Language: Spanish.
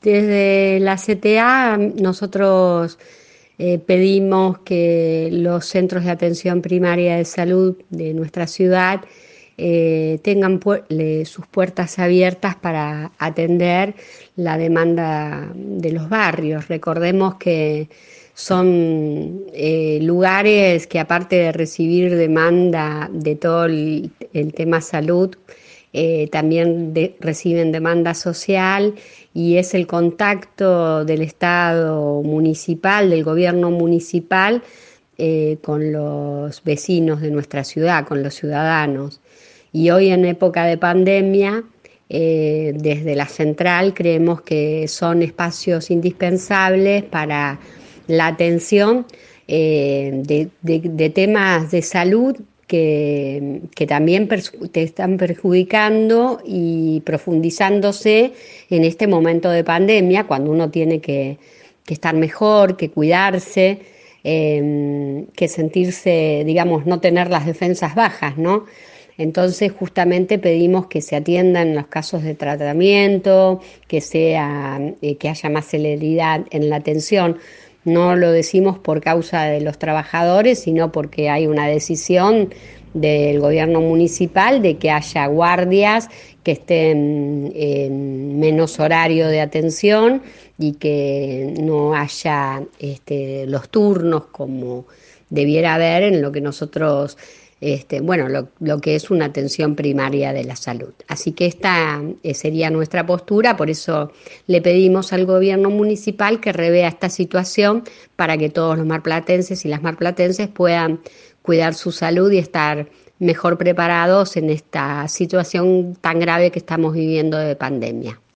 Desde la CTA nosotros pedimos que los centros de atención primaria de salud de nuestra ciudad tengan sus puertas abiertas para atender la demanda de los barrios. Recordemos que son lugares que, aparte de recibir demanda de todo el tema salud, también reciben demanda social, y es el contacto del Estado municipal, del gobierno municipal, con los vecinos de nuestra ciudad, con los ciudadanos. Y hoy, en época de pandemia, desde la central creemos que son espacios indispensables para la atención de temas de salud que también te están perjudicando y profundizándose en este momento de pandemia, cuando uno tiene que estar mejor, que cuidarse, que sentirse, digamos, no tener las defensas bajas, ¿no? Entonces, justamente pedimos que se atiendan los casos de tratamiento, que haya más celeridad en la atención. No lo decimos por causa de los trabajadores, sino porque hay una decisión del gobierno municipal de que haya guardias que estén en menos horario de atención y que no haya los turnos como debiera haber en lo que nosotros, bueno, lo que es una atención primaria de la salud. Así que esta sería nuestra postura. Por eso le pedimos al gobierno municipal que revea esta situación para que todos los marplatenses y las marplatenses puedan cuidar su salud y estar mejor preparados en esta situación tan grave que estamos viviendo de pandemia.